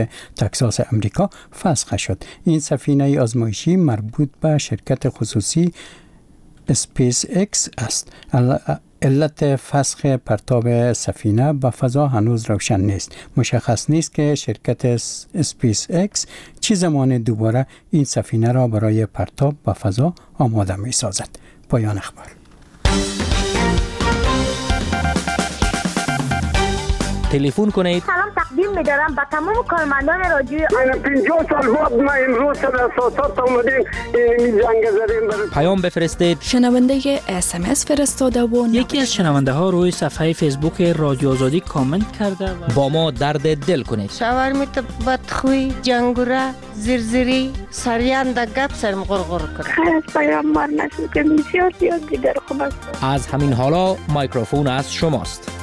تکساس امریکا فسخ شد. این سفینه آزمایشی مربوط به شرکت خصوصی اسپیس اکس است. علت فسخ پرتاب سفینه به فضا هنوز روشن نیست. مشخص نیست که شرکت اسپیس اکس چه زمان دوباره این سفینه را برای پرتاب به فضا آماده می سازد. پایان اخبار. تلفن کنید. سلام تقدیم می‌دارم به تمام کارمندان رادیو. 50 سال بعد ما امروز در اساسات اومدیم این جنگ زدیم. پیام بفرستید. شنونده SMS فرستاده و یکی از شنونده ها روی صفحه فیسبوک رادیو آزادی کامنت کرده و با ما درد دل کنید. شاورمیت بدخوی، جنگوره، زرزری، سریان در گپ سرم غرغر کنه. خیلی از پیام بار نشد که بسیار زیاد دیگر خوب است. از همین حالا میکروفون از شماست.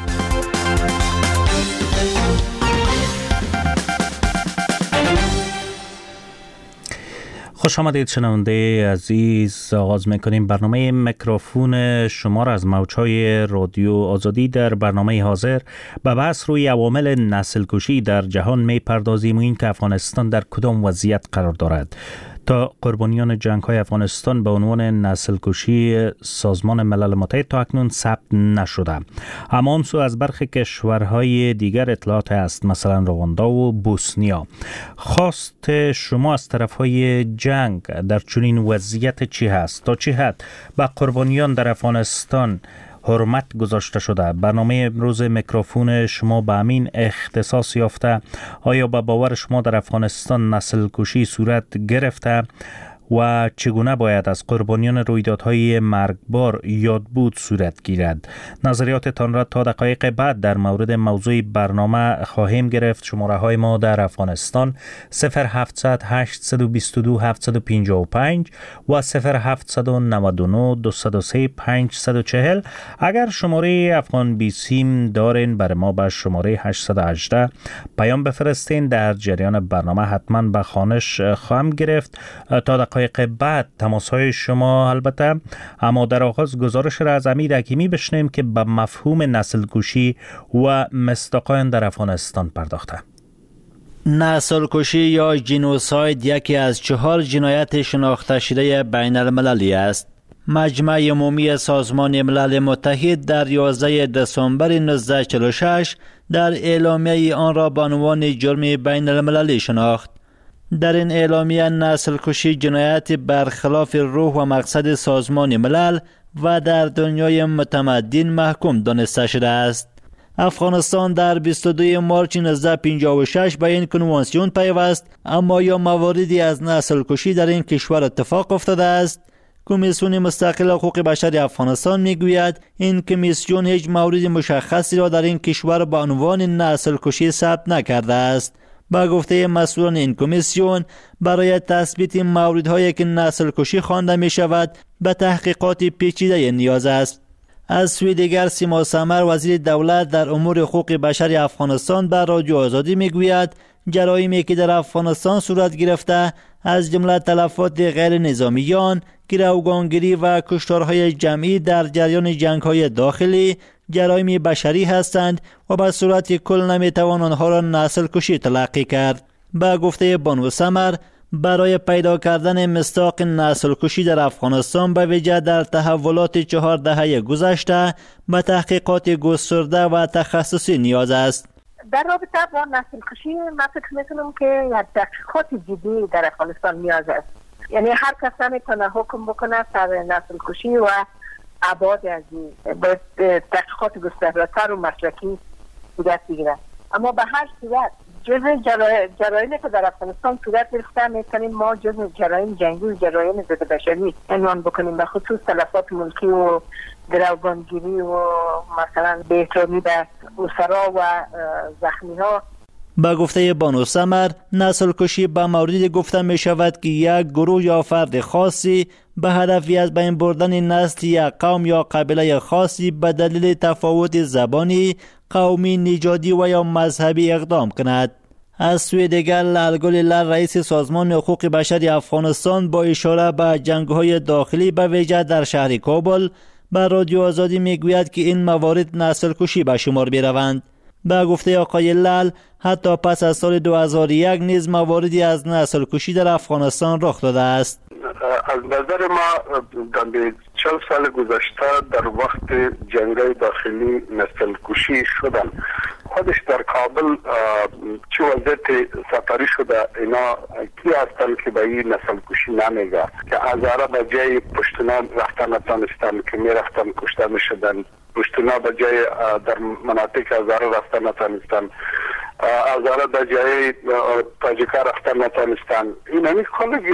خوش آمدید شنونده عزیز. آغاز میکنیم برنامه میکروفون شما را از موج‌های رادیو آزادی. در برنامه حاضر به بحث روی عوامل نسل کشی در جهان میپردازیم و این که افغانستان در کدام وضعیت قرار دارد. تا قربانیان جنگ‌های افغانستان به عنوان نسل کشی سازمان ملل متحد تا اکنون ثبت نشده. اما آن سو از برخی کشورهای دیگر اطلاعات است، مثلا رواندا و بوسنیا. خواست شما از طرفهای جنگ در چنین وضعیت چی هست؟ تا چه حد به قربانیان در افغانستان حرمت گذاشته شده؟ برنامه امروز میکروفون شما به همین اختصاص یافته. آیا به باور شما در افغانستان نسل کشی صورت گرفته و چگونه باید از قربانیان رویدادهای مرگبار یادبود صورت گیرد؟ نظریاتتان را تا دقایق بعد در مورد موضوع برنامه خواهیم گرفت. شماره های ما در افغانستان 0700 822 755 و 0799 203 540. اگر شماره افغان بی سیم دارین بر ما به شماره 818 پیام بفرستین. در جریان برنامه حتما به خوانش خواهم گرفت. تا دقایق بعد تماس‌های شما البته. اما در آغاز گزارش را از امیر حکیمی بشنویم که به مفهوم نسل کشی و مصداقان در افغانستان پرداخته. نسل کشی یا جنوساید یکی از 4 جنایت شناخته شده بین المللی است. مجمع عمومی سازمان ملل متحد در 11 دسامبر 1946 در اعلامیه آن را به عنوان جرم بین المللی شناخت. در این اعلامیه نسل کشی جنایت برخلاف روح و مقصد سازمان ملل و در دنیای متمدن محکوم دانسته شده است. افغانستان در 22 مارچ 1956 به این کنوانسیون پیوست، اما یا مواردی از نسل کشی در این کشور اتفاق افتاده است. کمیسیون مستقل حقوق بشر افغانستان میگوید این کمیسیون هیچ مورد مشخصی را در این کشور به عنوان نسل کشی ثبت نکرده است. با گفته مسئولان این کمیسیون، برای تثبیت موردهایی که نسل کشی خوانده می شود به تحقیقات پیچیده نیاز است. از سوی دیگر سیما سمر وزیر دولت در امور حقوق بشر افغانستان به رادیو آزادی می گوید جرایمی که در افغانستان صورت گرفته از جمله تلفات غیر نظامیان، گروگانگیری و کشتارهای جمعی در جریان جنگ‌های داخلی جرایم بشری هستند و به صورت کل نمیتوان آنها را نسل کشی تلقی کرد. به گفته بانو سمر، برای پیدا کردن مصداق نسل کشی در افغانستان به ویژه در تحولات 4 دهه گذشته به تحقیقات گسترده و تخصصی نیاز است. در رابطه با نسل کشی من فکر میکنم که یک تحقیقات جدی در افغانستان نیاز است. یعنی هر کس میتونه حکم بکنه سر نسل کشی و ابعاد از این به تحقیقات گسترده‌تر و مسلکی صورت بگیره. اما به هر صورت جزء جرایمی که در افغانستان صورت گرفته میتونیم ما جزء جرایم جنگی و جرایم ضد بشری عنوان بکنیم، به خصوص تلفات ملکی و گروگانگیری و مثلا بی‌احترامی به اسرا و زخمی ها. با گفته بانو سمر، نسل کشی به موردی گفته می شود که یک گروه یا فرد خاصی به هدفی از بین بردن نسل یا قوم یا قبیله خاصی به دلیل تفاوت زبانی، قومی، نژادی و یا مذهبی اقدام کند. از سوی دیگر لالگل لر رئیس سازمان حقوق بشر افغانستان با اشاره به جنگ‌های داخلی به ویژه در شهر کابل به رادیو آزادی میگوید که این موارد نسل کشی به شمار می‌روند. به گفته آقای لال حتی پس از سال 2001 نیز مواردی از نسل کشی در افغانستان رخ داده است. از نظر ما در 40 سال گذشته در وقت جنگ‌های داخلی نسل کشی شدن. خودش در کابل چه وضعیت سفری شده اینا کی هستن که به این نسل کشی نمیگه که هزاره به جای پشتونان رفتن نتانستن که می رفتن کشته می شدن، پشتونا به جای در مناطق هزاره رفتن نتانستن، هزاره به جای تاجیکا رفتن نتانستن. این همی کلگی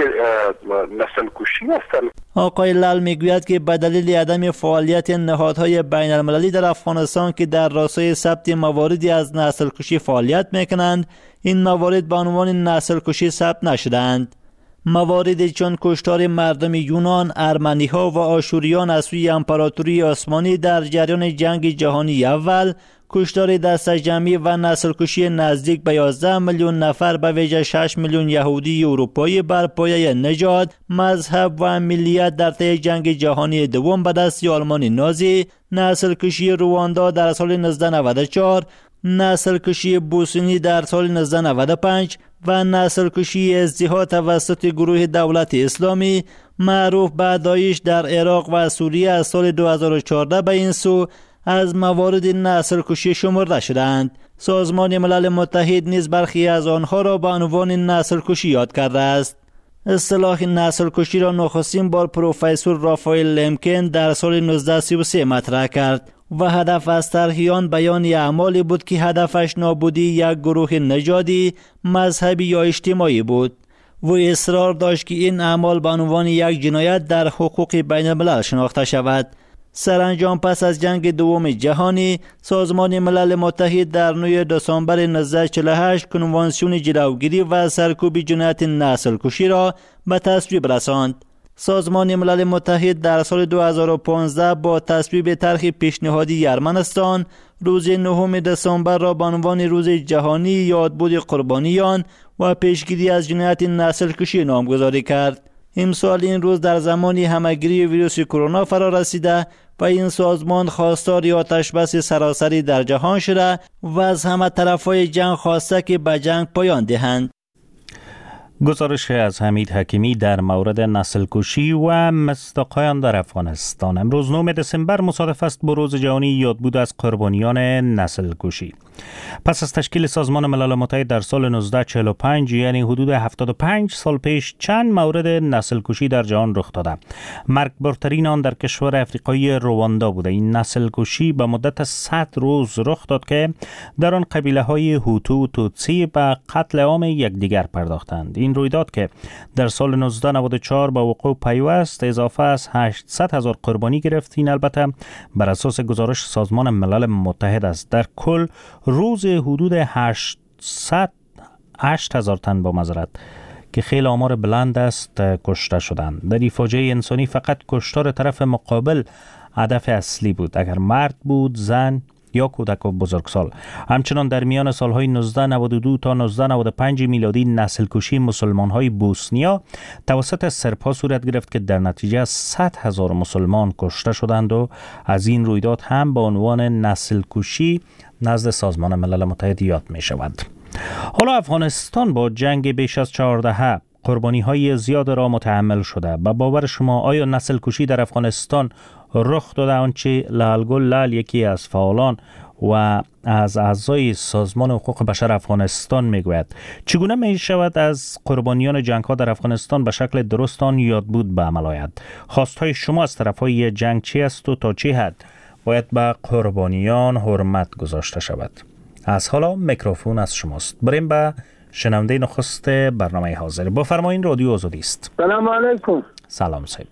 نسل کشی هستن. آقای لال میگوید که به دلیل عدم فعالیت نهادهای بین المللی در افغانستان که در راستای ثبت مواردی از نسل کشی فعالیت میکنند، این موارد به عنوان نسل کشی ثبت نشدند. مواردی چون کشتار مردم یونان، ارمنی ها و آشوریان از سوی امپراتوری عثمانی در جریان جنگ جهانی اول، کشتار دست جمعی و نسل کشی نزدیک به 11 میلیون نفر به ویژه 6 میلیون یهودی اروپایی بر پایه نژاد، مذهب و ملیت در طی جنگ جهانی دوم به دست آلمان نازی، نسل کشی رواندا در سال 1994، نسل کشی بوسنی در سال 1995 و نسل کشی ازدیها توسط گروه دولت اسلامی معروف به داعش در عراق و سوریه از سال 2014 به این سو از موارد نسل کشی شمرده شدند. سازمان ملل متحد نیز برخی از آنها را به عنوان نسل کشی یاد کرده است. اصطلاح نسل کشی را نخستین بار پروفسور رافائل لمکن در سال 1933 مطرح کرد و هدف از طرح آن بیان اعمالی بود که هدفش نابودی یک گروه نژادی، مذهبی یا اجتماعی بود. و اصرار داشت که این اعمال به عنوان یک جنایت در حقوق بین الملل شناخته شود. سرانجام پس از جنگ دوم جهانی، سازمان ملل متحد در 9 دسامبر 1948 کنوانسیون جلوگیری و سرکوب جنایت نسل کشی را به تصویب رساند. سازمان ملل متحد در سال 2015 با تصویب طرح پیشنهادی ارمنستان روز 9 دسامبر را به عنوان روز جهانی یادبود قربانیان و پیشگیری از جنایت نسل کشی نامگذاری کرد. امسال این روز در زمانی همهگیری ویروس کرونا فرا رسیده و این سازمان خواستار آتش بس سراسری در جهان شده و از همه طرفای جنگ خواسته که به جنگ پایان دهند. گزارش از حمید حکیمی در مورد نسل کشی و مصداق‌های آن در افغانستان. امروز 9 دسامبر مصادف است با روز جهانی یادبود از قربانیان نسل کشی. پس از تشکیل سازمان ملل متحد در سال 1945 یعنی حدود 75 سال پیش چند مورد نسل کشی در جهان رخ داده. مرگبارترین آن در کشور افریقایی رواندا بوده. این نسل کشی به مدت 100 روز رخ داد که در آن قبیله‌های هوتو، توتسی به قتل عام یکدیگر پرداختند. این رویداد که در سال 1994 به وقوع پیوست اضافه از 800,000 قربانی گرفت. این البته بر اساس گزارش سازمان ملل متحد است. در کل روز حدود 8,000 تن با معذرت که خیلی آمار بلند است کشته شدند. در این فاجعه انسانی فقط کشتار طرف مقابل هدف اصلی بود، اگر مرد بود، زن یا کودک و بزرگسال. همچنان در میان سالهای 1992 تا 1995 میلادی نسل کشی مسلمان‌های بوسنیا توسط سرب‌ها صورت گرفت که در نتیجه 100,000 مسلمان کشته شدند و از این رویداد هم به عنوان نسل کشی نزد سازمان ملل متحد یاد می شود. حالا افغانستان با جنگ بیش از 14 قربانی‌های زیاد را متحمل شده. به باور شما آیا نسل کشی در افغانستان رخ داده؟ آنچه لالگل لال یکی از فعالان و از اعضای سازمان حقوق بشر افغانستان میگوید چگونه می شود از قربانیان جنگ ها در افغانستان به شکل درست آن یادبود به عمل آید؟ خواستهای شما از طرفهای جنگ چی است و تا چه حد باید به قربانیان حرمت گذاشته شود؟ از حالا میکروفون از شماست. بریم به شنونده نخست برنامه حاضر. با فرمایین رادیو آزادی است. سلام علیکم. سلام صاحب.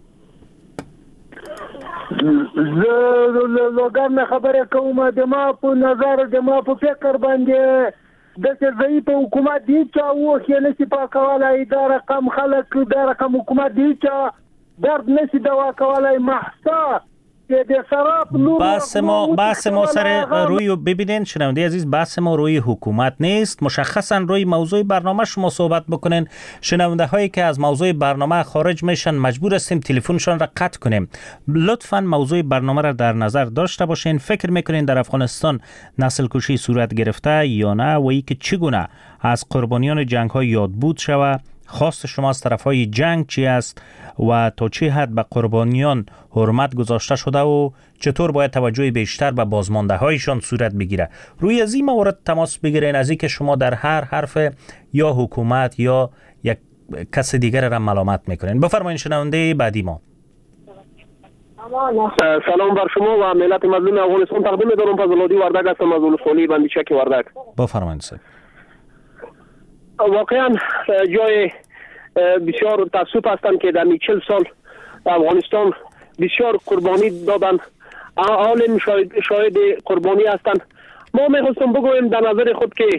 لوګر خبره کوم د ما په نظر د ما په فکر باندې د ضعیف حکومت دی چې او خې نشي پاکولای دا رقم خلک دا رقم حکومت دی چې درد نشي دوا کولای محصا بحث ما سر روی ببینین شنونده عزیز، بحث ما روی حکومت نیست، مشخصا روی موضوع برنامه شما صحبت بکنین. شنونده هایی که از موضوع برنامه خارج میشن مجبور هستیم تلفنشان را قطع کنیم. لطفا موضوع برنامه را در نظر داشته باشین. فکر میکنین در افغانستان نسل کشی صورت گرفته یا نه و ای که چگونه از قربانیان جنگ ها یادبود شود؟ خواست شما از طرف های جنگ چی است و تا چه حد به قربانیان حرمت گذاشته شده و چطور باید توجه بیشتر به بازمانده هایشان صورت بگیره؟ روی از این موارد تماس بگیرین، از این که شما در هر حرف یا حکومت یا یک کس دیگر را ملامت میکنین. بفرمایید شنونده بعدی ما. سلام بر شما و ملت مظلوم افغانستان. تقدیم می‌دارم فضل‌الدی وردک هستم از ولسوالی بندیشک وردک. بفرمایید سر. واقعا جای بسیار تاسف هستند که در 40 سال افغانستان بسیار قربانی دادند. عالم شاهد قربانی هستند. ما می‌خواستم بگویم در نظر خود که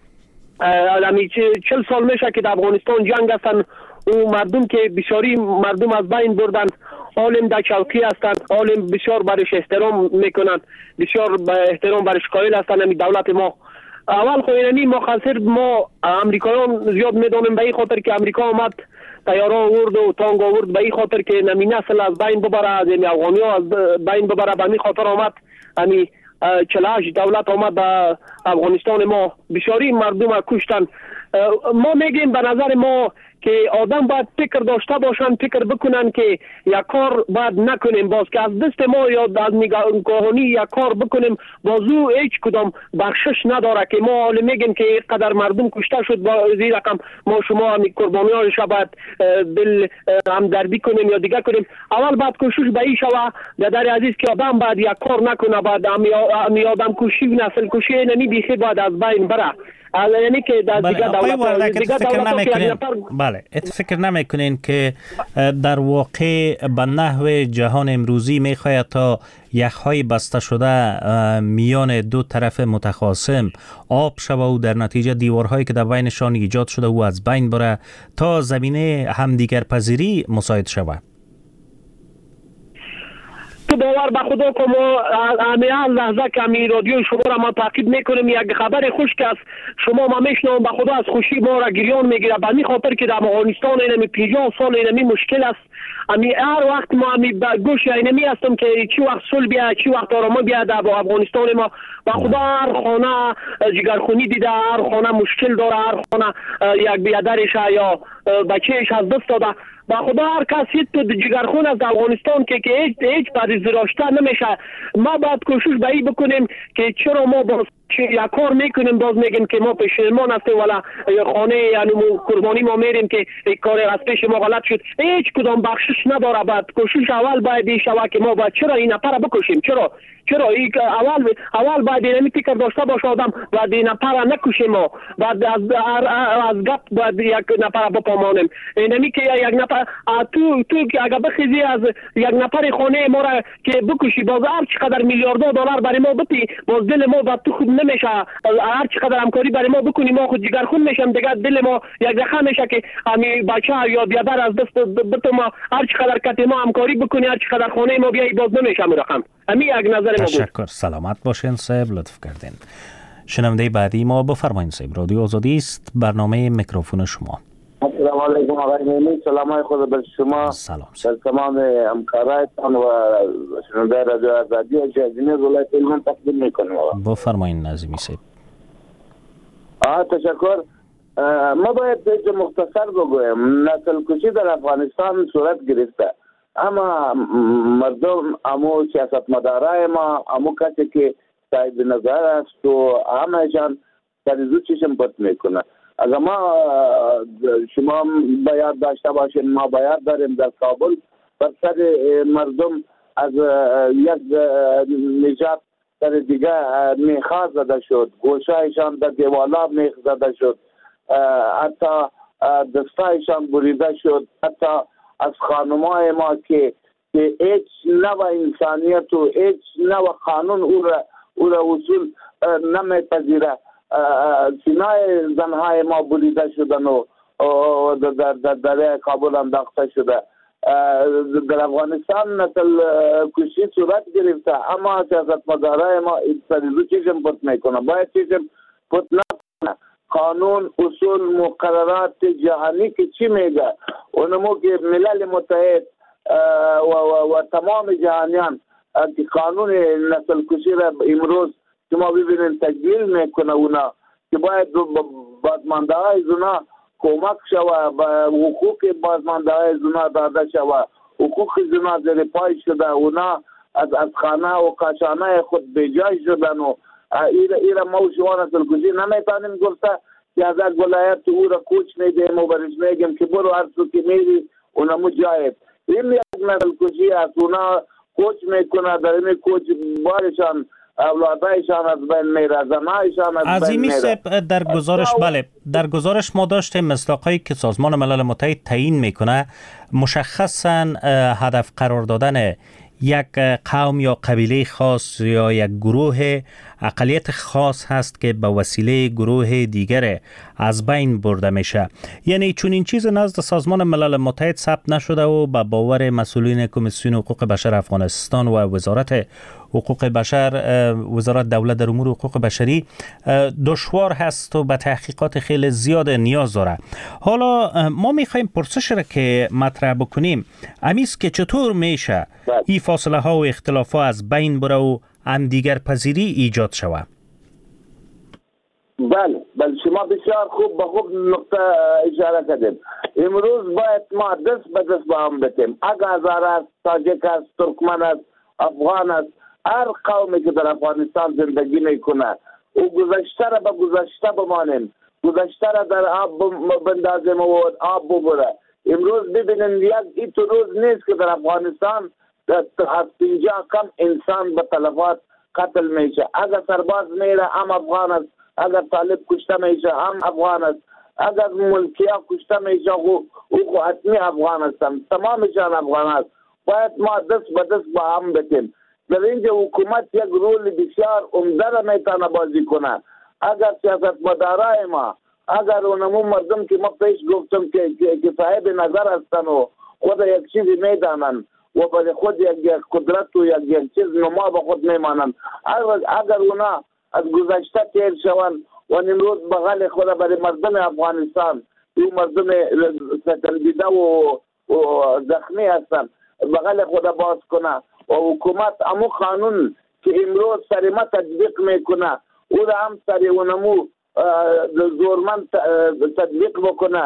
40 سال میشه که در افغانستان جنگ هستند. او مردم که بسیاری مردم از بین بردند. عالم در چوکی هستند، عالم بسیار برش احترام میکنند، بسیار احترام برش قائل هستند. همین دولت ما اول خو اینمی مخاطر ما امریکایان زیاد میدونیم، به این خاطر که امریکا آمد طیاره آورد و تانک آورد، به این خاطر که نمی نسل از بین ببره، از افغانی ها از بین ببره. به این خاطر آمد همین 48 دولت آمد به افغانستان ما، بسیاری مردم کشتن. ما میگیم به نظر ما که آدم باید فکر داشته باشن، فکر بکنن که یک کار باید نکنیم، باز که از دست ما یا از نگاهانی یک کار بکنیم بازو هیچ کدام بخشش نداره که ما حالا میگیم که اینقدر مردم کشته شد با این رقم ما شما هم قربانیانش باید دل همدردی کنیم یا دیگه کنیم. اول باید کوشش به این شوه در عزیز که آدم باید یک کار نکنه، باید امی آدم کشی نسل کشی نمی بیخی باید از بین بره. یعنی که در دیگه دولت فکر نمیکنین که در واقع به نحو جهان امروزی میخواید تا یخهای بسته شده میان دو طرف متخاصم آب شود و در نتیجه دیوارهایی که در بینشان ایجاد شده و از بین بره تا زمینه همدیگر پذیری مساعد شود؟ تو باور به خدا که ما همیشه لحظه که همی رادیو شما را ما تعقیب میکنیم، یک خبر خوش که از شما ما میشنوم، به خدا از خوشی ما را گریان میگیره. به این خاطر که در افغانستان اینمی 50 سال اینمی مشکل است. همی هر وقت ما همی گوش اینمی هستم که چی وقت صلح بیاد، چی وقت آرامی بیاد در افغانستان ما. به خدا هر خانه جگرخونی دیده، هر خانه مشکل داره، هر خانه یک بیادرش یا بچهش از دست داده. با خدا هر کسی تو جگرخون از افغانستان که هیچ پریز راشته نمیشه. ما باید کوشش به این بکنیم که چرا ما باز یک کار میکنیم باز میگیم که ما پشیمان هستیم ولی خانه یعنی قربانی ما میریم که یک کار از پیش ما غلط شد. هیچ کدام بخشش نداره. باید کوشش اول باید این شود که ما باید چرا این نفر بکشیم، چرا اول باید این فکر داشته باشه آدم، باید این نفر نکشیم، ما باید از گپ باید یک نفر بپامانیم. اینمی که یک نفر تو اگر بخیزی از یک نفر خانه ما را که بکشی، باز هر چقدر میلیاردها دلار برای ما بتی، باز دل ما باید تو خود نمیشه. هر چقدر همکاری برای ما بکنی ما خود جگرخون میشم دیگه، دل ما یک رقم میشه که همین بچه یا بیادر از دست بتو ما هر چقدر کتی ما همکاری بکنی، هر چقدر خانه ما بیایی باز نمیشه رقم. همین یک نظر ما بود. تشکر. سلامت باشین صاحب، لطف کردین. شنونده بعدی ما بفرمایید صاحب. رادیو آزادی است، برنامه میکروفون شما. السلام علیکم آقای میمی، سلام خود بر شما. سلام. در تمام همکارایتان و شنونده رادیو آزادی و جازینه ولایت هلمند تقدیم میکنم. بفرمایید نظیمی صاحب. تشکر. ما باید یک مختصر بگویم، نسل کشی در افغانستان صورت گرفته، اما مردم امو سیاستمدارای ما، امو کسی که صاحب نظر است و همهشان سریزو چشم پت میکنه. اگر ما شما باید داشته باشین، ما باید داریم در کابل بر سر مردم از یک نجات در دیگه میخا زده شد، گوشهایشان در دیوالا میخ زده شد، حتی دستایشان بریده شد، حتی از خانمای ما که هیچ نوع انسانیت و هیچ نوع قانون او را اصول نمیپذیره، سینای زنهای ما بریده شدن و در کابل انداخته شده. در افغانستان نسل کشی صورت گرفته، اما سیاستمدارای ما سریزو چشم پت میکنه. باید چشم پت نکنه. قانون، اصول، مقررات جهانی که چی میگه، اونمو که ملل متحد و تمام جهانیان که قانون نسل کشی را امروز که ما ببینیم تجلیل میکنه، اونا که باید بازمانده های زنا کمک شوه، حقوق بازمانده های زنا داده شوه، حقوق زنا زیر پای شده، اونا از خانه و قاشانه خود بیجای شدن و ایره ما و شما نسل کشی نمیتانیم گفته که از یک ولایت او را کوچ میدیم و برش میگیم که برو هر سو که میری اونمو جایت. این یک نسل کشی است. اونا کوچ میکنه، در این کوچ بارشان اولادایشان از بین میره، زنایشان از بین میره. در گزارش در گزارش ما داشتیم مصداقایی که سازمان ملل متحد تعیین میکنه مشخصا هدف قرار دادن یک قوم یا قبیله خاص یا یک گروه اقلیت خاص هست که به وسیله گروه دیگر از بین برده میشه. یعنی چون این چیز نزد سازمان ملل متحد ثبت نشده و به باور مسئولین کمیسیون حقوق بشر افغانستان و وزارت حقوق بشر، وزارت دولت در امور حقوق بشری دشوار هست و به تحقیقات خیلی زیاد نیاز داره. حالا ما میخوایم پرسش را که مطرح بکنیم امیست که چطور میشه این فاصله ها و اختلاف ها از بین بره و همدیگر پذیری ایجاد شود؟ بله شما بسیار خوب به خوب نقطه اشاره کردیم. امروز باید ما دست به دست با هم بتیم. اگر هزار است، تاجک است، ترکمن است، افغان است، هر قومی که در افغانستان زندگی میکنه او گذشته را به گذشته بمانیم، گذشته را در آب بندازیم و آب ببره. امروز ببینیم این تو روز نیست که در افغانستان از 50 کم انسان به تلفات قتل میشه. اگر سرباز میره هم افغان است، اگر طالب کشته میشه هم افغان است، اگر ملکیا کشته میشه او حتمی افغان هستن، تمامشان افغان است. باید ما دست به دست با هم بتیم. در اینجا حکومت یک رول بسیار عمده را میتونه بازی کنه. اگر سیاستمدارای ما، اگر اونمو مردم که ما پیش گفتم که صاحب نظر هستن و خود یک چیزی میدانن و برای خود یک قدرت و یک چیز نما به خود میمانن، اگر اونا از گذشته تیر شوند و امروز بغل خود برای مردم افغانستان، این مردم ستنبیده و زخمی هستن، بغل خود باز کنه و حکومت امو قانون که امروز سر ما تطبیق میکنه او را هم سر اونمو زورمند تطبیق بکنه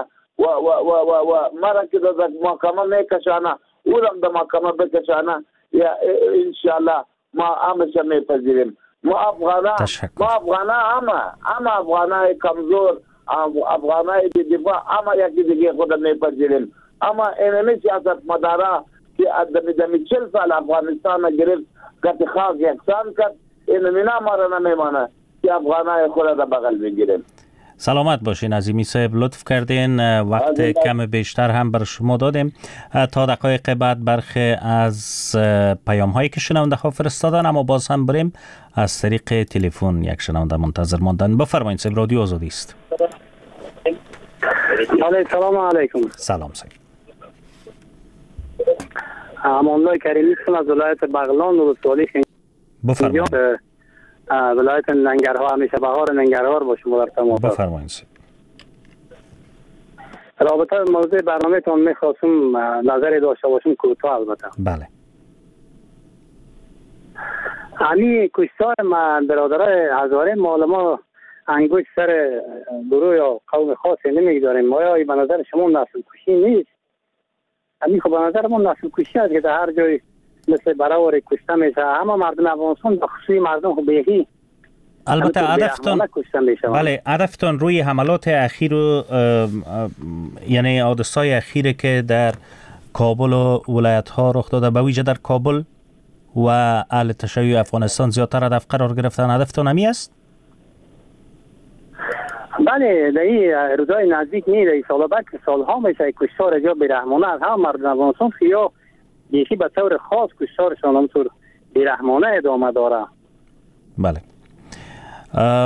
و مرا که در محکمه میکشانه او را در محکمه بکشانه، انشاءالله ما همشه میپذیریم. ما افغانه همه افغانه کمزور، افغانه دفاع همه یکی دیگه خود میپذیریم. اما اینمی سیاست مداره که دمی 40 سال افغانستان گرفت کت خاک یکسان کرد، اینمی ما را نمیمانه که افغانه خود را بغل بگیریم. سلامت باشین عظیمی صاحب، لطف کردین، وقت کم بیشتر هم بر شما دادیم. تا دقایق بعد برخی از پیام هایی که شنونده ها فرستادن، اما باز هم بریم از طریق تلفن. یک شنونده منتظر ماندن. بفرمایید صاحب، رادیو آزادی است. سلام علیکم. سلام صاحب. امان‌الله کریمی هستم از ولایت بغلان و ولسوالی. بفرمایید. ولایت ننگرهار، همیشه بهار ننگرهار با شما در تماس. بفرمایید. رابطه به موضوع برنامه‌تان می‌خواستم نظری داشته باشم، کوتاه البته. بله. امی کشتار ما برادرای هزاره مال ما انگوش سر گروه یا قوم خاصی نمیگذاریم. ما یا به نظر شما نسل کشی نیست؟ امی خب به نظر ما نسل کشی است که در هر جای مثل برای کشته میشه. همه مردم افغانستان به خصوص مردم خب بیهی. البته هدفتان روی حملات اخیر و یعنی حادثه‌های اخیری که در کابل و ولایت ها رخ داده، به ویژه در کابل و اهل تشیع افغانستان زیادتر هدف قرار گرفتن، هدفتان همی است؟ بله، در این روزای نزدیک نیست، در این سال بعد که سالها میشه کشتار جا بیرحمانه از هم مردم افغانستان یا یکی به طور خاص کشتارشان همطور بیرحمانه ادامه داره. بله،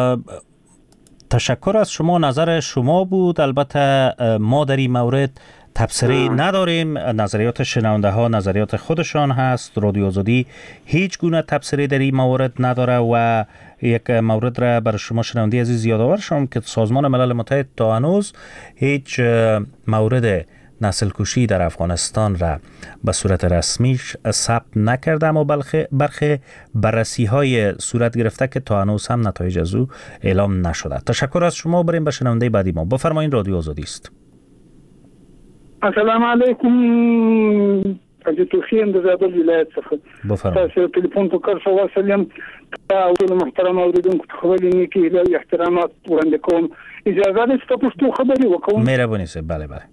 تشکر از شما. نظر شما بود. البته ما در این مورد تبصره نداریم. نظریات شنونده ها نظریات خودشان هست. رادیو آزادی هیچ گونه تبصره در این مورد نداره و یک مورد را بر شما شنونده عزیز یادآور شدم که سازمان ملل متحد تا هنوز هیچ مورد نسل کشی در افغانستان را به صورت رسمی ثبت نکرده، اما برخی بررسی های صورت گرفته که تا هنوز هم نتایج از او اعلام نشده. تشکر از شما. بریم به شنونده بعدی ما. بفرمایید، رادیو آزادی است. السلام علیکم. از توخیم د زابل ولایت څخه تاسو ټلیفون په کار سره وسلم او محترم اوریدونکو ته خبرې نیکی له احترامات وړاندې کوم. اجازه ده چې تاسو خبرې وکړم؟ مهرباني سه. بله بله.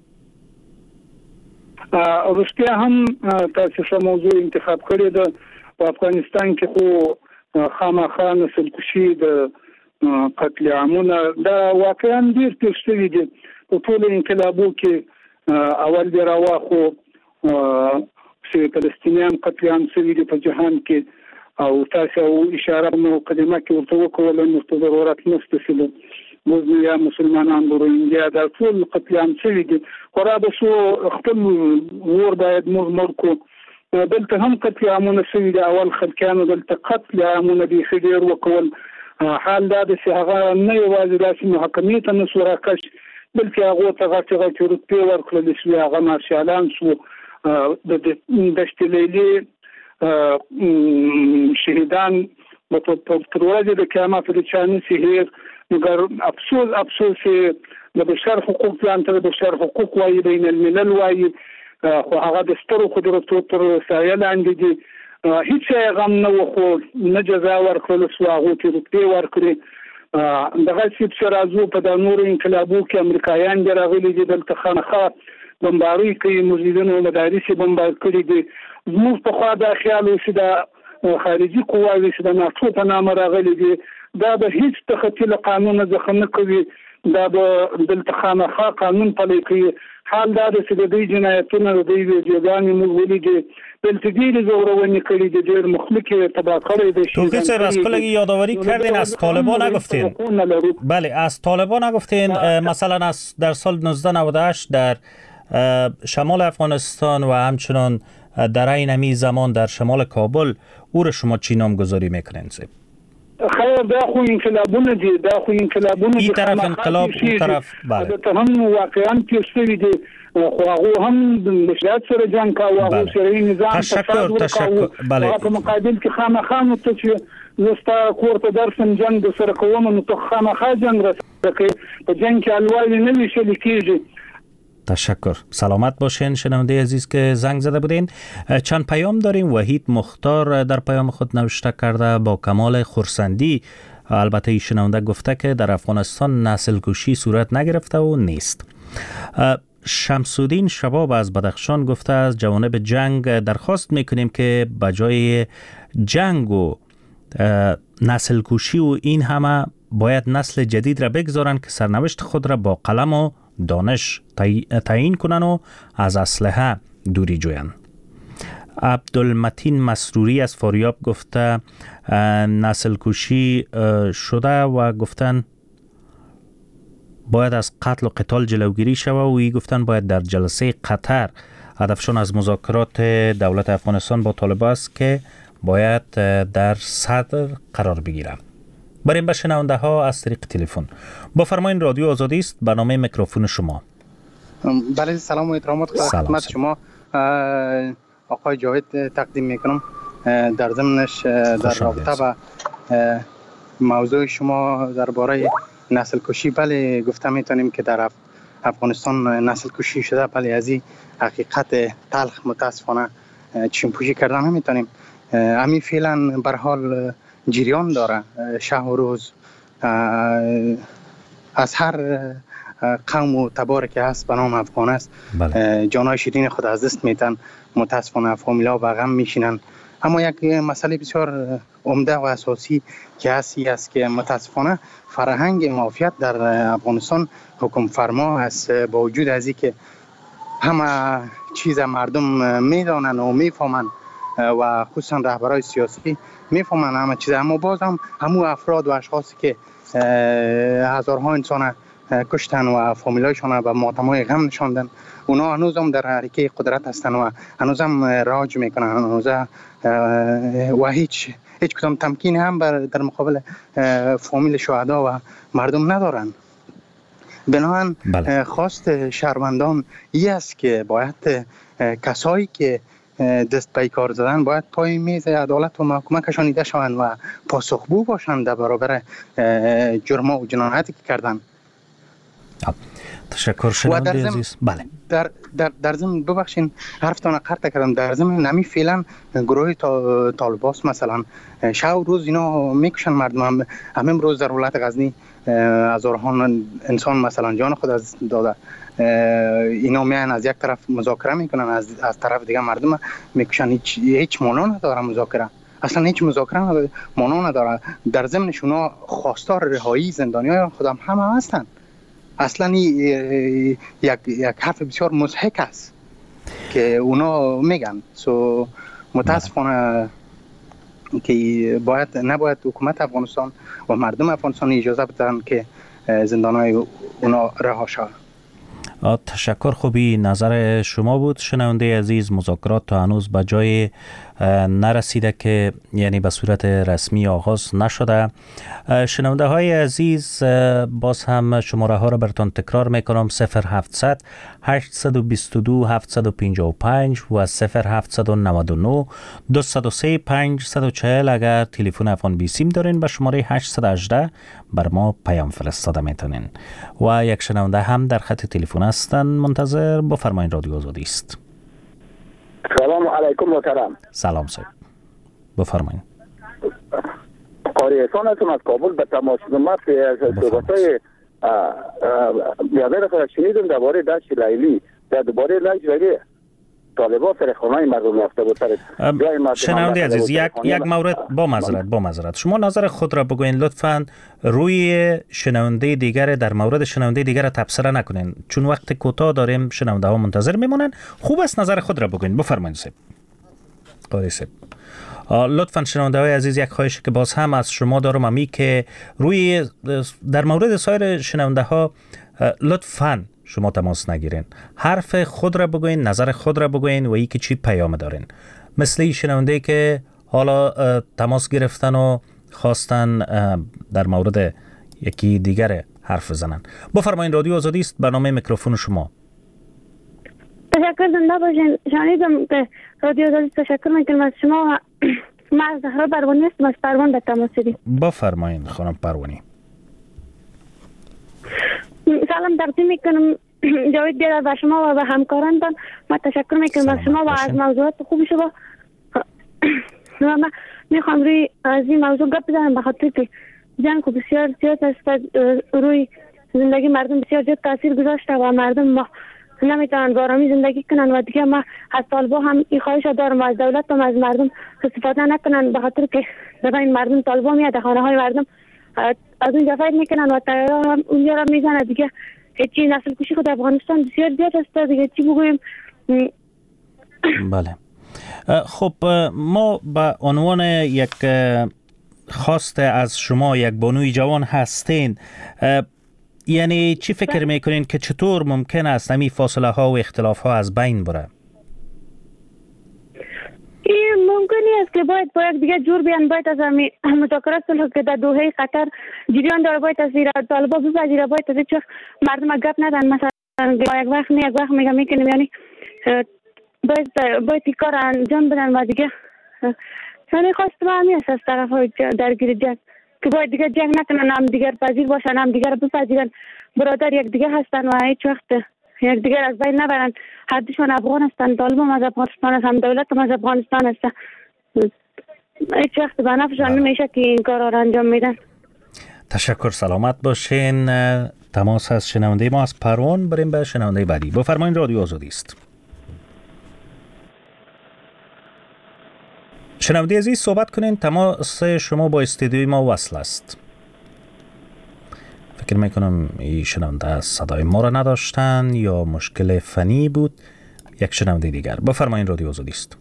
روسیا هم تاسو څه موضوع انتخاب کړی ده. په افغانستان کې خو خامخا نسل کشي د قتل عامونه دا واقعا ډیر تیر شوي دي. په ټول انقلابو کې اول دی راواخو چې فلسطینیان قتل عام شوي دي په جهان کې، او تاسو اشاره مقدمه کې ورته وکړه نو ضرورت نشته چې موږ یا مسلمانان روهینګیا دا ټول قتل عام شوي دي. خورا به شو خپل ور باید موږ مرکو دلته هم قتل عامونه شوي دي. اول خلکانو دلته قتل عامونه دي خډیر وکول. حال دا چې هغه نه یوازې داسې محاکمې ته نسو راکش، بلکې هغه ته غټ روپۍ ورکړل شوې. هغه مارشالان شو د دشت لیلی شهیدان په ورځ د قیامت د چانه سهیر. مګر افسوس د بشر حقوق پلان ته د بشر حقوق وایي، بین الملل وایي، خو هغه د سترو قدرتو تر سایه لاندې دي. هیڅ غم نه و، خو نه جزا ورکړل شو، هغه ته روپۍ ورکړي. دغه چې راځو په د نور انقلابو کې امریکایان راغلي دي، دلته خانخا بمباري کوي، مسجدونه او مدارس بمبار کړي دي. زموږ په خوا دا خیال و چې د خارجي قواوې چې د ناټو په نامه راغلي دي دا به هیڅ تخطي له قانون څخه نه کوي، دا به دلته خامخا قانون پلی کوي. حال دا چې د دې جنایتونو د دې ویډیوګانې موږ ولیدې، دلته ډېرې زورونې کړي دي، ډېر مخلوق تباه کړی دی. توقیق صاحب از کلگی یادآوری کردین از طالبان نگفتین. بله از طالبان نگفتین. مثلا در سال 1998 در شمال افغانستان و همچنان در این همی زمان در شمال کابل او را شما چی نامگذاری میکنین؟ خیر دا خو انقلابونه دي، دا خو انقلابونه این طرف انقلاب اون طرف. بله دا هم واقعا تیر شوي دي، خو هغه هم د مشرات سره جنګ کاوه، هغه سره نظام تشکر. بله په مقابل کې خامخا نو ته چې زستا کورته درسم جنگ د سره کوم نو ته خامخا جنگ راځي په جنگ کې الوالي نه ویشل کیږي. تشکر. سلامت باشین شنونده عزیز که زنگ زده بودین. چند پیام داریم. وحید مختار در پیام خود نوشته کرده با کمال خرسندی، البته این شنونده گفته که در افغانستان نسل کشی صورت نگرفته و نیست. شمسودین شباب از بدخشان گفته از جوانب جنگ درخواست میکنیم که بجای جنگ و نسل کشی و این همه باید نسل جدید را بگذارن که سرنوشت خود را با قلم و دانش تعیین کنن و از اسلحه دوری جوین. عبدالمتین مسروری از فاریاب گفته نسل کشی شده و گفتن باید از قتل و قتال جلوگیری شود و ای گفتن باید در جلسه قطر هدفشون از مذاکرات دولت افغانستان با طالبان است که باید در صدر قرار بگیرند. بریم به شنونده ها از طریق تلفن. بفرمایید، رادیو آزادی است، برنامه میکروفون شما. بله سلام و احترامات خدمت شما. آقای جاوید تقدیم میکنم. در ضمنش در رابطه با موضوع شما درباره نسل کشی، بله گفته میتونیم که در افغانستان نسل کشی شده، بله از این حقیقت تلخ متاسفانه چشم پوشی کردن نمیتونیم. همین فعلا به حال جریان داره، شب و روز از هر قوم و تباری که هست به نام افغان است. جانای شیرین خود از دست میتن، متاسفانه فامیلا به غم میشینن. اما یک مسئله بسیار عمده و اساسی که است که متاسفانه فرهنگ مافیات در افغانستان حکم فرما است، با وجود از اینکه همه چیز مردم میدانن و میفهمن و خصوصا رهبرای سیاسی میفهمن همه چیز، اما باز هم همون افراد و اشخاصی که هزارها انسان کشتن و فامیلایشان به ماتمای غم نشاندن. اونا هنوز هم در حرکه قدرت هستن و هنوز هم راج میکنن و هیچ کدام تمکین هم در مقابل فامیل شهدا و مردم ندارن. بنابراین خواست شهروندان این است که باید کسایی که دست به کار زدن باید پای میز عدالت و محکمه کشانیده شوند و پاسخگو باشند در برابر جرم و جنایتی که کردن. تشکر شنونده عزیز. بله در ضمن ببخشین حرفتان قطع کردم. در ضمن نمی فعلا گروه طالباس مثلا شب روز اینا میکشن مردم. همین روز در ولایت غزنی هزاران انسان مثلا جان خود از داده. اینا میان از یک طرف مذاکره میکنن، از طرف دیگه مردم میکشن. هیچ معنا نداره مذاکره، اصلا هیچ مذاکره معنا نداره. در ضمنش اونا خواستار رهایی زندانیان خودم هم هستن. اصلا یک حرف بسیار مضحک است که اونا میگن. متاسفانه که نباید حکومت افغانستان و مردم افغانستان اجازه بدن که زندانهای اونا رها شود. تشکر. خوبی نظر شما بود شنونده عزیز. مذاکرات تا هنوز به جای نرسیده که یعنی به صورت رسمی آغاز نشده. شنونده های عزیز باز هم شماره ها را براتون تکرار میکنم: 0700 822 755 و 0799 203 540. اگر تلفن افغان بی سیم دارین به شماره 818 بر ما پیام فرستاده میتونین. و یک شنونده هم در خط تلفن هستن منتظر. بفرمایید، رادیو آزادی است. سلام علیکم محترم. سلام صاحب، بفرمایید. قاری احسان هستم از کابل. به تماس شما صحبت‌های بیادر خود شنیدم درباره دشت لیلی. درباره دشت لیلی طالبان سر خانه مردم رفته بود. شنونده عزیز، یک مورد با معذرت شما نظر خود را بگوین لطفاً. روی شنونده دیگر در مورد شنونده دیگر تبصره نکنین، چون وقت کوتاه داریم، شنونده ها منتظر میمونن. خوب است نظر خود را بگوین. بفرمایید صاحب. قاری صاحب لطفاً شنونده های عزیز، یک خواهشی که باز هم از شما دارم امی که روی در مورد سایر شنونده ها لطفاً شما تماس نگیرین، حرف خود را بگوین، نظر خود را بگوین و ای که چی پیام دارین. مثل این شنونده که حالا تماس گرفتن و خواستن در مورد یکی دیگر حرف بزنن. بفرمایید، رادیو آزادی است، برنامه میکروفون شما. تشکر. زنده باشین. شنیدم که رادیو آزادی. تشکر میکنم از شما. ما از زهرا پروانی هستم از پروان به تماس داریم. بفرمایید خانم پروانی. سلام تقدیم میکنم جاوید بیادر به شما و به همکارانتان. ما تشکر میکنم از شما و از موضوعات خوب شما. من میخوام روی از این موضوع گپ بزنم به خاطر که جنگ بسیار زیاد است، روی زندگی مردم بسیار زیاد تاثیر گذاشته و مردم نمیتونن به آرامی زندگی کنن و دیگه ما از طالبا هم این خواهش دارم و از دولت هم از مردم استفاده نکنن، به خاطر که دفعه این مردم طالبا میاد خانه های مردم از اون دفعه میکنن و طیاره هم اونجا را میزنه. دیگه هیچی نسل کشی خود افغانستان بسیار زیاد است. دیگه چی بگویم؟ بله. خب ما به عنوان یک خواست از شما، یک بانوی جوان هستین، یعنی چی فکر میکنین که چطور ممکن است همین فاصله ها و اختلاف ها از بین بره؟ این ممکنی است که باید با یک دیگه جور بیان، باید از مذاکرات صلح که در دوحه قطر جریان داره، باید از طالبا بپذیره، باید از هیچ مردم گپ ندن. مثلا یک وقت نه یک وقت میکنیم، یعنی باید کار انجام بدن و دیگه یعنی خواست ما همی است از طرف های درگیر جنگ که باید دیگه جنگ نکنن، هم دیگر پذیر باشن، هم دیگر بپذیرن، برادر یک دیگه هستن و هیچ وقت یک دیگر از بین نبرن. هر دوشون افغان هستن، طالب هم از افغانستان هست، هم دولت هم از افغانستان هست. هیچ وقت به نفعشان نمیشه که این کار را انجام میدن. تشکر. سلامت باشین. تماس از شنونده ما از پروان بریم به شنونده بعدی. بفرمایید، رادیو آزادی است. شنونده عزیز صحبت کنین. تماس شما با استودیوی ما وصل است. فکر میکنم این شنونده صدای ما را نداشتن یا مشکل فنی بود. یک شنونده دیگر. بفرمایید، رادیو آزادی است.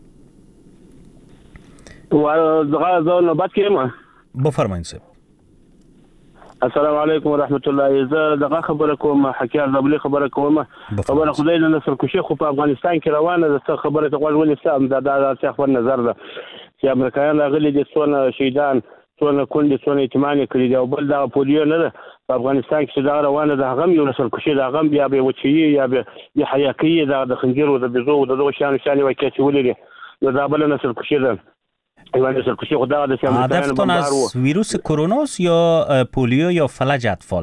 و نوبت که ما بفرمایید صاحب. السلام علیکم ورحمت الله. زه دغه خبره کوم، حکیار زبلی خبره کوم. خبره خدای نه نسل کشي خو په افغانستان کې روانه ده. څه خبره ته غوږ ونیسم دا څه خبر نظر ده چې امریکایان راغلي دي، څونه شهیدان، څونه کونډې، څونه یتیمان کړي دي، او بل دا پولیو نه ده په افغانستان کې چې دا روانه ده. هغه یو نسل کشي ده، هغه بیا به وچی یا به حیاکي دا د خنجر او د بيزو د دوه شان واقعي ولري، نو دا بل نسل کشي ده. هدفتون از ویروس کروناست یا پولیو یا فلج اطفال؟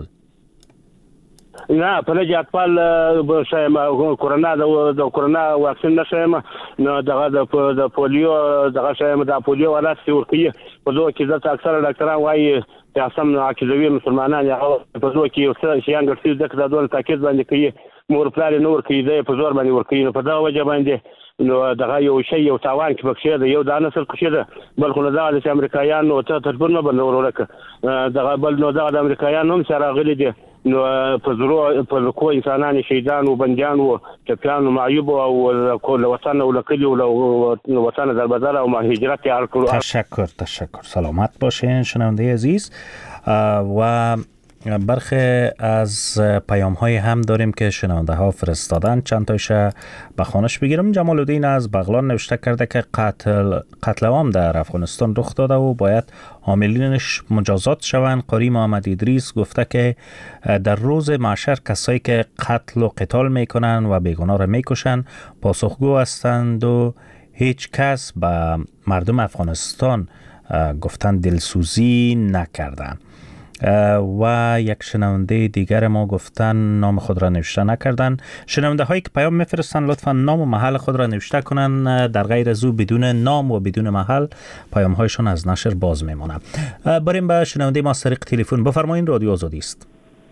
نه فلج اطفال شایم کرونا د کرونا واکسین نشایم، نو دغه د پولیو دغه شایم د پولیو ولات ورکیه په دوه کې ځکه اکثره ډاکټران وایي چې اسم عقیدوي مسلمانان یا په دوه کې یو څه شیان ګرځي ځکه دا ډول تاکید باندې کوي مور پلان نور کوي د په زور باندې ورکوي، په دا وجه باندې نو دغه یو شی یو تاوان کې بخښه ده، یو د نسل کشي ده، بل خو دا د امریکایان نو ته ترپورنه باندې ورکه دغه بل نو د امریکایان هم سره غلي دي، نو په زرو په کو انسانان شهیدان او بنديان او ټپيان او معیوب او کول وطن او لکلی او وطن در بازار او هجرت کړو. تشکر. سلامت باشین شنونده عزیز. و برخی از پیام های هم داریم که شنونده ها فرستادن، چند تایش به خوانش بگیرم. جمال الدین از بغلان نوشته کرده که قتل عام در افغانستان رخ داده و باید عاملینش مجازات شوند. قاری محمد ادریس گفته که در روز محشر کسایی که قتل و قتال میکنن و بیگناه را میکشن پاسخگو هستند و هیچ کس به مردم افغانستان گفتن دلسوزی نکردن. و یک شنونده دیگر ما گفتن نام خود را نوشته نکردن. شنونده هایی که پیام میفرستن لطفا نام و محل خود را نوشته کنن، در غیر از او بدون نام و بدون محل پیام هایشان از نشر باز میمونه. بریم به شنونده ما از طریق تلفن. بفرمایید، رادیو آزادی است.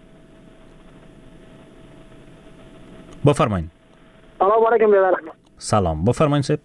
بفرمایید. سلام علیکم. سلام، بفرمایید صاحب.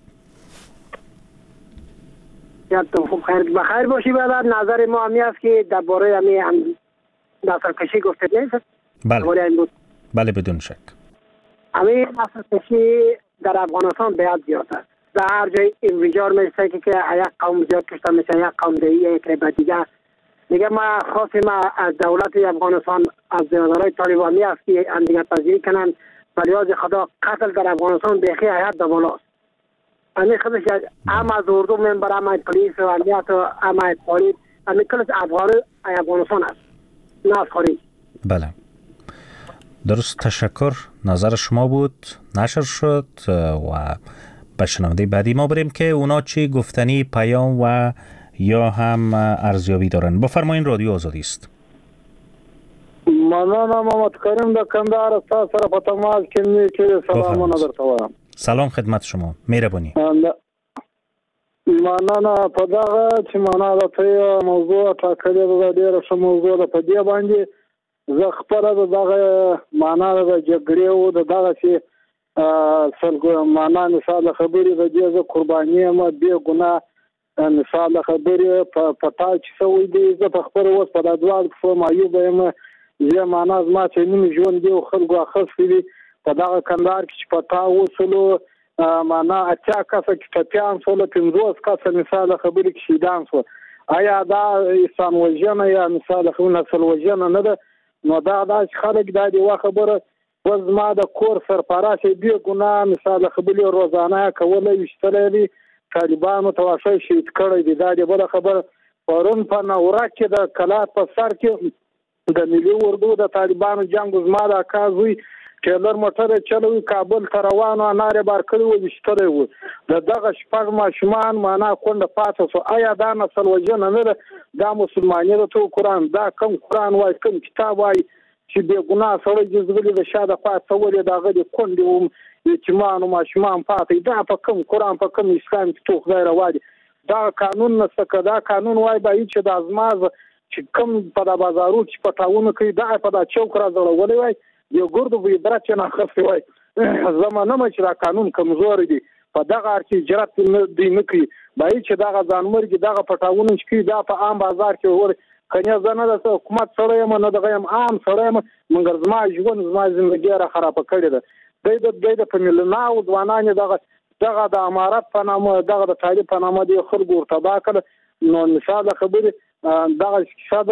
یادتون خوب بخیر باشی. بعد نظر ما همی است که درباره همی نسل کشی گفته نیست. بله بدون شک. همی نسل کشی در افغانستان باید زیاد است. در هر جای انفجار میشه که یک قوم زیاد کشته میشه، یک قوم دیگه یک به دیگه. میگه ما خواستیم از دولت افغانستان از زیادرهای طالبانی است که اندیگر پذیری کنن، ولی از خدا قتل در افغانستان بیخی حیات دبالاست. امی خودش هم از اردو منبر، هم از پلیس و امنیت و هم از پلیس، امی کلش افغانستان است، نه از خارج. بله درست، تشکر. نظر شما بود، نشر شد و به شنونده بعدی ما بریم که اونا چی گفتنی، پیام و یا هم ارزیابی دارن. بفرمایین، رادیو آزادی است. مننه محمد کریم د کندهار استاد سره په تماس کې می چې سلامونه درته وایم. سلام خدمت شما، مهربانی. مننه په دغه چې معنا د ته موضوع ټاکلې ده، ډېره ښه موضوع ده. په دې باندې زه خپله دغه معنا د جګړې او دغه چې سلګو معنا مثال خبرې د دې زه قرباني یم بې ګناه مثال خبرې په تا چې سوی دی. زه په خپل اوس په دواړو کښو معیوب یم. زه معنا زما چې نیم ژوند دی او خلکو اخیستی دي په دغه کندهار کې چې په تا وسلو معنا اتیا کسه کې ټپیان سول، 50 کسه مثال خبرې کې شهیدان سول. آیا دا انسان وژنه یا مثال خبرې نسل وژنه نه ده؟ نو دا خلک دا دی وا خبره وزما د کور سرپرست دی ګناه مثال خبرې روزانه کولای وشتلې دي طالبانو تواشي شهید کړی دی. دا دی بل خبره پرون په نوره کې د کلات په سر کې د ملي اردو د طالبانو جنگ زما د کازوي ټیلر موټر چلوي کابل ته روانو اناره بار کړی و وشتره و دغه شپږ ماشومان معنا کونډه پاتې سو. آیا دا نسل وژنه نه ده؟ دا مسلمانۍ د تو قرآن، دا کم قرآن وای کم کتاب وای چې بې ګناه سړی جزګلي د شاده پاتې ولې دغه د کونډې و یتیمان او ماشومان پاتې، دا په کم قرآن په کم اسلام کې تو خدای راوړي. دا قانون نسته که دا قانون وای به چې د ازماز چې کم په د بازارو چې پټاونه کوي دا په د چوک را ځړولې وای یو ګردو به برات نه خفي وای. زمانه ما چې دا قانون کمزور دی په دغه ارچې جرات دی نه کوي به چې دغه ځانمرګي دغه پټاونه چې کوي دا په عام بازار کې ور کنه زنه د حکومت سره یم نه دغه عام سره یم منګر زما ژوند زما ژوندۍ را خراب کړی ده. د په ملناو ځوانان دغه د امارات په نامه دغه د طالب په نامه دی خلکو ورتبا کړ. نو مثال خبره دغه شاده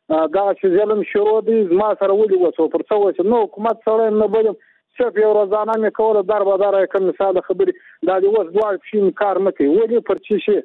دا چې ظلم شروع دی ما سره ولي وسو پر څو چې نو حکومت سره نه بولم صرف یو روزانه مې کوله در به در کوم مثال خبرې دا د وس دوه شین کار نه کوي ولی پر چی شي.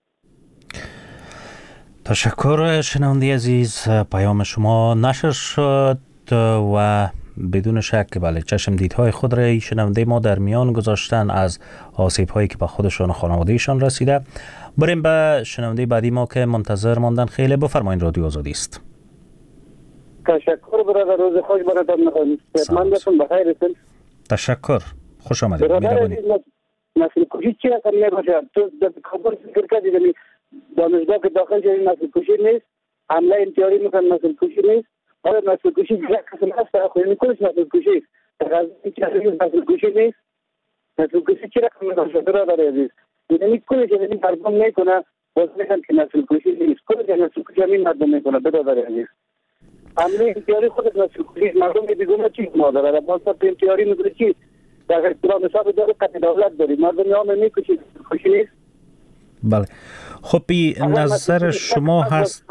تشکر شنونده عزیز، پیام شما نشر شد و بدون شک بله چشم دیدهای خود را شنونده ما در میان گذاشتن از آسیب هایی که به خودشان و خانوادهشان رسیده. بریم به شنونده بعدی ما که منتظر ماندن. خیلی بفرمایید، رادیو آزادی است. تشکر برادر، روز خوش براتون می‌خوام. خدمتتون بخیر هستم. تشکر، خوش آمدید. برادر نسل کشی چی رقم نباشه؟ تو در کابل فکر کردی دانشگاه که داخل شدی نسل کشی نیست، حمله انتحاری میکنن نسل کشی نیست. آره نسل کشی یک قسم هست، آخرین کلش نسل کشی است. غزنی نسل کشی نیست. نسل کشی چی رقم نباشه برادر عزیز؟ یعنی کلش یعنی مردم میکنه باز میگن که نسل کشی نیست. کلش نسل کشی همین مردم میکنه برادر عزیز. حمله انتحاری خودش نسل کشی مردم بیگناه چی مادر باز انتحاری میکنه چی؟ در احترام حساب داره قطع دولت داری مردم هم میکشید خوشی نیست. بله خب بی نظر شما هست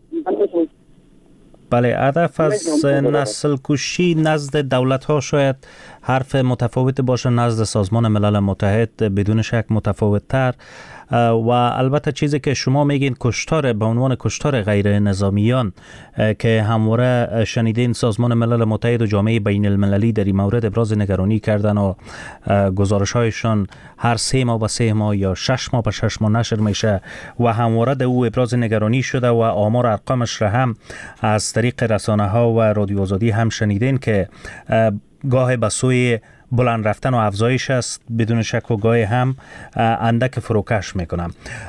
بله هدف از نسل کشی نزد دولت ها شاید حرف متفاوت باشه، نزد سازمان ملل متحد بدون شک متفاوت تر و البته چیزی که شما میگین کشتار به عنوان کشتار غیر نظامیان که همواره شنیدین سازمان ملل متحد و جامعه بین المللی در این مورد ابراز نگرانی کردن و گزارش هایشان هر 3 ماه به 3 ماه یا 6 ماه به 6 ماه نشر میشه و همواره در او ابراز نگرانی شده و آمار ارقامش را هم از طریق رسانه ها و رادیو آزادی هم شنیدین که گاه به سوی بلند رفتن و افزایش است بدون شک و گاهی هم اندک فروکش میکنم.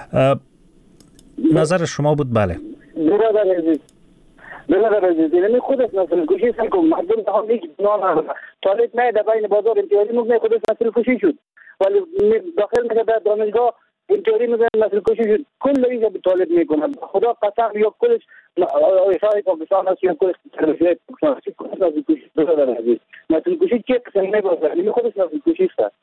نظر شما بود؟ بله برادر عزیز یعنی خودش نسل کشی سن مردم تا هم یک نان طالب نه در بین بازار انتحاری میکنه خودش نسل کشی شد ولی داخل میشه در دانشگاه انتحاری میکنه نسل کشی شد کل اینجا به طالب میکنه خدا قسم یا کلش اشاره پاکستان است یا کلش تربیت پاکستان است کلش نسل کشی برادر عزیز نسل کشی چه قسم نباشه یعنی خودش نسل کشی است.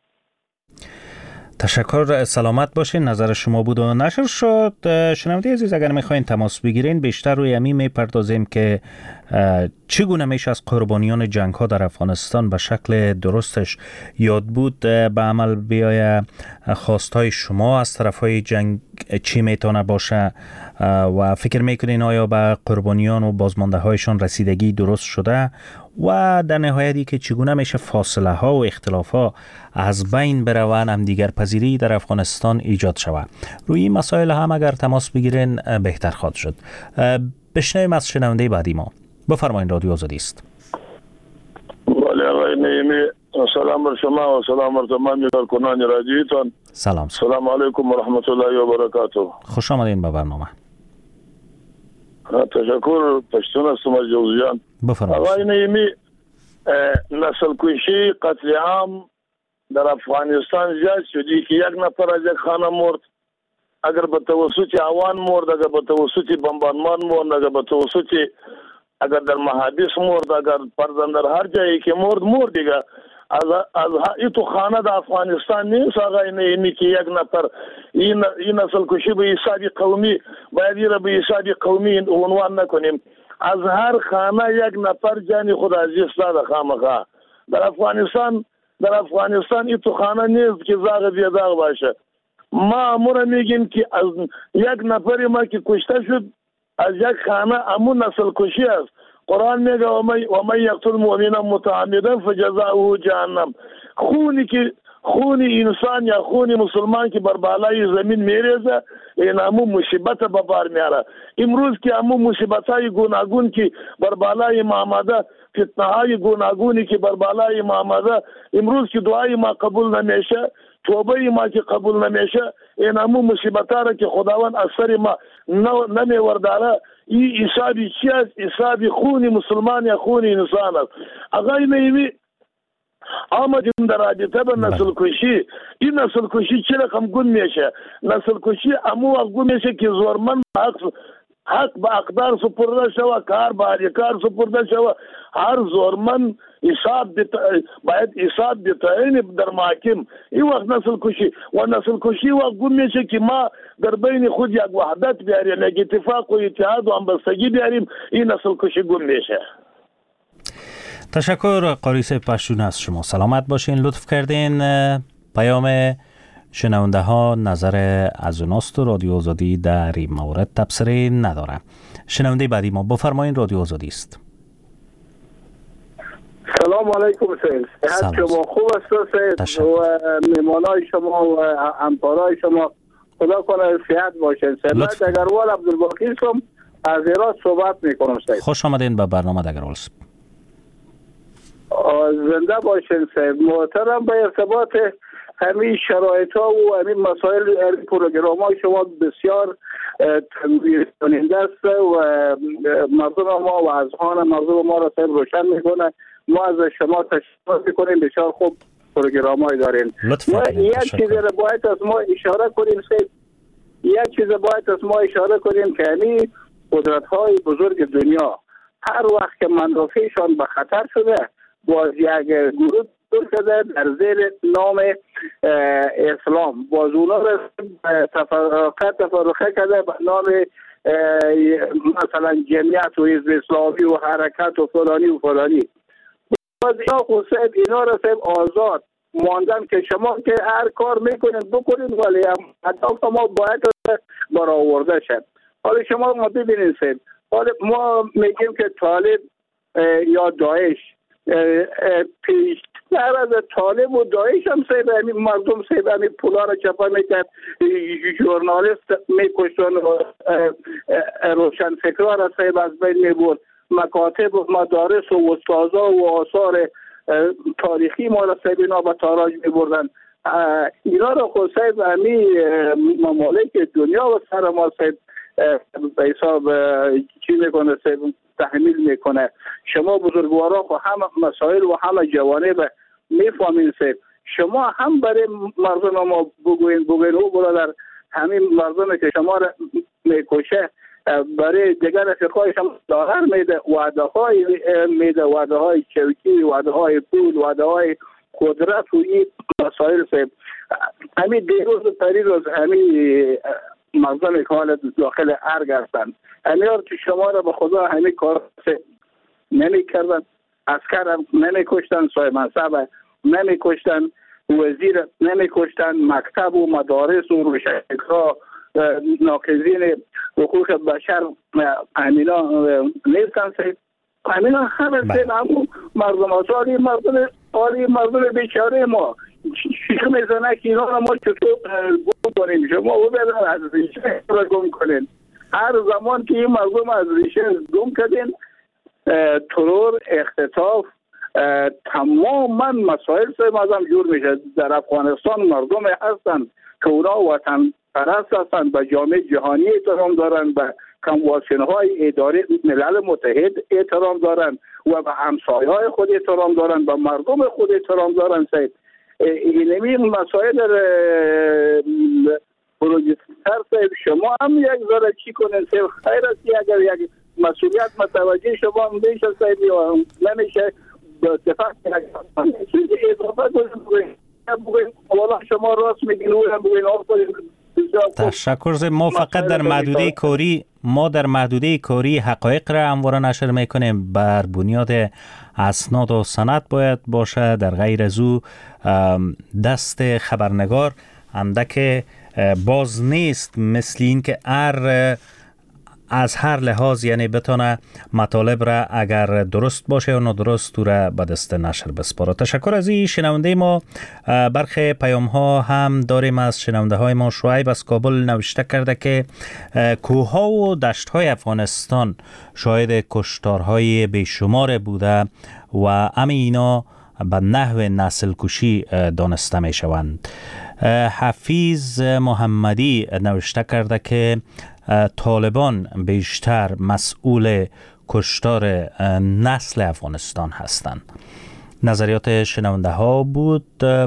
تشکر، سلامت باشین. نظر شما بود و نشر شد. شنونده عزیز اگر میخواین تماس بگیرین بیشتر روی همین میپردازیم که چگونه میشه از قربانیان جنگ ها در افغانستان به شکل درستش یاد بود به عمل بیایه. خواستهای شما از طرف های جنگ چی میتونه باشه و فکر میکنین آیا به قربانیان و بازمانده هایشان رسیدگی درست شده و در نهایتی که چگونه میشه فاصله ها و اختلاف ها از بین بروند هم دیگر پذیری در افغانستان ایجاد شود. روی این مسائل هم اگر تماس بگیرین بهتر خواهد شد. بشنویم از شنونده بعدی ما. بفرمایید، رادیو آزادی است. بله آقای نعیمی، سلام بر شما و سلام بر تمامی کارکنان رادیوتان. سلام علیکم و رحمت الله و برکاته. خوش آمدین به برنامه. تشکر، پشتون هستم از جوزجان. بفرمایید. آقای نعیمی، نسل کشی قتل عام در افغانستان زیاد شدی که یک نفر از یک خانه مرد، اگر به توسط عوان مرد، اگر به توسط بمبارمان مرد، اگر به توسط اگر در محابس مرد، اگر پردن در هر جایی که مرد دیگه از این تو خانه در افغانستان نیست آقای نعیمی که یک نفر این نسل کشی به حساب قومی باید این را به حساب قومی عنوان نکنیم. از هر خانه یک نفر جانی خود عزیز داده خامخا. در افغانستان این تو خانه نیست که زاغ بیداغ باشه. ما امور میگیم که از یک نفر ما که کشته شد از یک خانه امون نسل کشی است. قرآن میگه و من یقتل مؤمنا متعمدا فجزاؤه جهنم. خون انسان یا خون مسلمان که بر بالای زمین میریزه این همون مصیبت به بار میاره. امروز که همون مصیبت های گوناگون که بر بالای ما آمده، فتنه های گوناگونی که بر بالای ما آمده، امروز که دعای ما قبول نمیشه، توبه ما که قبول نمیشه، این همون مصیبت ها را که خداوند از سر ما نمیورداره، این حسابی چی است؟ حسابی خون مسلمان یا خون انسان است. آقای نعیمی آمدیم در رابطه به نسل کشی. این نسل کشی چه رقم گون میشه؟ نسل کشی امو وقت گون میشه که زورمن حق به اقدار سپرده شوه، کار به احکار سپرده شوه. هر زورمن باید حساب بتعین در محاکم. این وقت نسل کشی و نسل کشی وقت گم میشه که ما در بین خود یک وحدت بیاریم، یک اتفاق و اتحاد و همبستگی بیاریم، این نسل کشی گم میشه. تشکر قاری صاحب پشتون از شما. سلامت باشین. لطف کردین. پیام شنونده ها نظر از اوناست و رادیو آزادی در این مورد تبصره نداره. شنونده بعدی ما بفرمایین. رادیو آزادی است. سلام علیکم سید. شما خوب است سید و مهمانای شما و همکارای شما خدا کنه صحت باشین سید. من دگروال عبدالباقی هستم از هرات صحبت میکنم سید. خوش آمدین به برنامه دگروال. زنده باشین سید. محترم به ارتباط همین شرایط ها و همین مسائل پروگرام های شما بسیار تنویر کننده است و مردم ما و اذهان مردم ما را روشن میکنه. ما از شما تشکر میکنیم. بسیار خوب پروگرام های دارین. یک چیز را باید از ما اشاره کنیم سید. یک چیز باید از ما اشاره کنیم که همین قدرت های بزرگ دنیا هر وقت که منافعشان به خطر شده باز یک گروه شده در زیر نام اسلام باز اونا را تفرقه کرده به نام مثلا جمعیت و حزب اسلامی و حرکت و فلانی باز اینا را آزاد ماندن که شما که هر کار میکنید بکنید ولی اهداف ما باید برآورده شد. حالا شما ما ببینید سید. حالا ما میگیم که طالب یا داعش پیشتر از طالب و داعش هم سید همین مردم سید همین پولا را چپا میکرد، ژورنالیست میکشتن، روشن فکرها را سید از بین میبرد، مکاتب و مدارس و استازا و آثار تاریخی ما را سید اینا به تاراج میبردن. اینا را خود سید همین ممالک دنیا و سر ما سید به حساب چی میکنه سید تحمیل میکنه. شما بزرگوارا خو همه مسائل و همه جوانب میفهمین سید. شما هم برای مردم ما بگوین او برادر همین مردم که شما را میکشه برای دیگر فرقای شما لاغر میده، وعده های چوکی، وعده های پول، وعده های قدرت و این مسائل سید. همین دیروز و پریروز همین مردم که حال داخل ارگ هستند امیار که شما را به خدا همین کار نمی کردن، عسکر هم نمی کشتن، صاحب منصب نمی کشتن، وزیر نمی کشتن، مکتب و مدارس و روشنفکرها ناقضین حقوق بشر امینا نیستن سید. امینا همه سید همون مردم آسالی مردم بیچاره ما شیخ میزنه که اینا را ما چطور گم کنیم. شما او بدن از ریشه را گم کنین. هر زمان که این مردم از ریشه گم کردین ترور، اختطاف، تماما مسائل سه مازم جور میشه. در افغانستان مردم هستن که اونا وطن پرست هستن، به جامعه جهانی احترام دارن، به کنوانسیون های اداره ملل متحد احترام دارن و به همسایه های خود احترام دارن، به مردم خود احترام دارن سید. اینمی مسائل پروژیستر سید شما هم یک ذره چی کنین سید. خیر است اگر یک مسئولیت متوجه شما هم میشه سید یا نمیشه دفاع چیزی اضافه بگوین والا شما راست میگین و هم بگوین تشکر زید. ما فقط در محدوده کاری حقایق را همواره نشر میکنیم. بر بنیاد اسناد و سند باید باشه. در غیر از او دست خبرنگار اندک باز نیست، مثل این که از هر لحاظ یعنی بتونه مطالب را اگر درست باشه و ندرست تو را به دست نشر بسپاره. تشکر از این شنونده ما. برخی پیام ها هم داریم از شنونده های ما. شعیب از کابل نوشته کرده که کوه ها و دشت های افغانستان شاهد کشتارهای بیشمار بوده و اینا به نحو نسل کشی دانسته می شوند. حفیظ محمدی نوشته کرده که طالبان بیشتر مسئول کشتار نسل افغانستان هستند. نظریات شنونده ها بود.